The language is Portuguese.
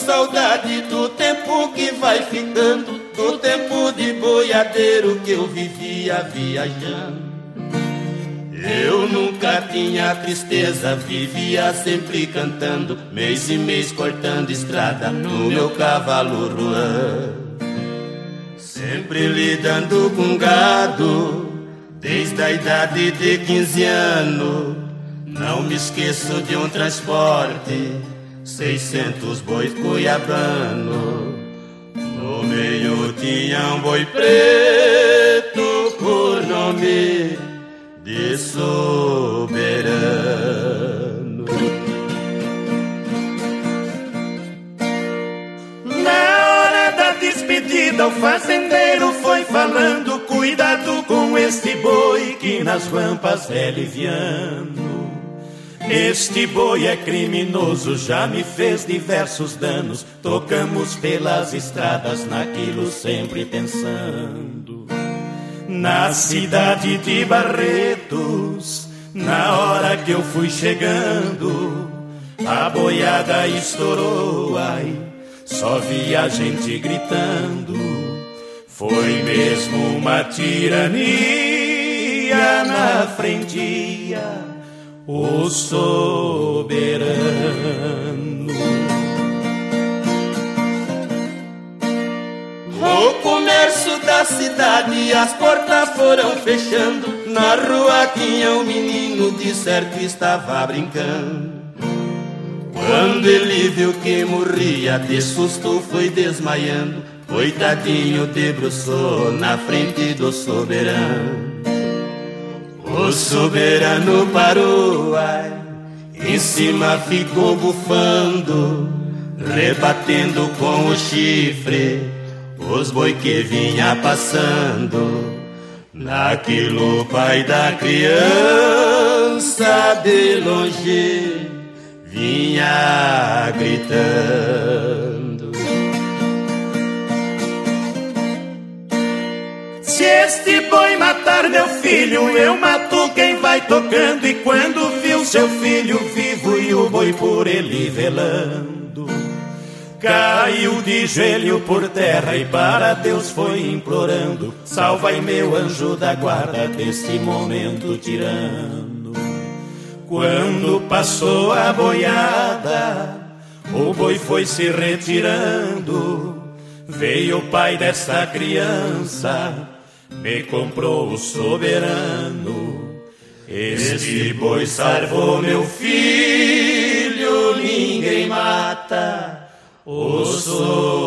saudade do tempo que vai ficando, do tempo de boiadeiro que eu vivia viajando. Eu nunca tinha tristeza, vivia sempre cantando, mês e mês cortando estrada no meu cavalo ruan. Sempre lidando com gado, desde a idade de 15 anos. Não me esqueço de um transporte, 600 bois cuiabano. No meio tinha um boi preto por nome de Soberano. Na hora da despedida o fazendeiro foi falando: cuidado com este boi que nas rampas é liviano. Este boi é criminoso, já me fez diversos danos. Tocamos pelas estradas naquilo sempre pensando. Na cidade de Barretos, na hora que eu fui chegando, a boiada estourou, ai, só vi a gente gritando. Foi mesmo uma tirania na frente, o soberano. O comércio da cidade, as portas foram fechando. Na rua tinha um menino, de certo estava brincando. Quando ele viu que morria, de susto foi desmaiando. Coitadinho debruçou na frente do soberano. O soberano parou, ai, em cima ficou bufando, rebatendo com o chifre os boi que vinha passando. Naquilo o pai da criança de longe vinha gritando: se este boi matar meu filho, eu mato quem vai tocando. E quando viu seu filho vivo e o boi por ele velando, caiu de joelho por terra e para Deus foi implorando: salva-me meu anjo da guarda deste momento tirano. Quando passou a boiada, o boi foi se retirando. Veio o pai dessa criança, me comprou o soberano. Este boi salvou meu filho, ninguém mata o soberano.